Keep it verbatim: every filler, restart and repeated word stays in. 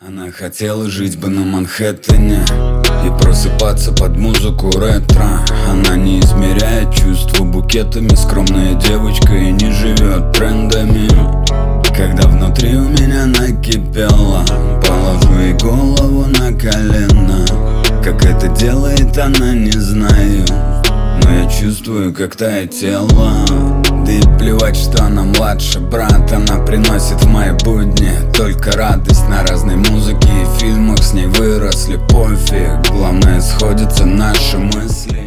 Она хотела жить бы на Манхэттене и просыпаться под музыку ретро. Она не измеряет чувства букетами, скромная девочка и не живет трендами. Когда внутри у меня накипело, положу ей голову на колено. Как это делает она, не знаю, но я чувствую, как тает тело. Да и плевать, что она младше брат. Она приносит в мои будни только радость. На разной музыке и фильмах с ней выросли, пофиг. Главное, сходятся наши мысли.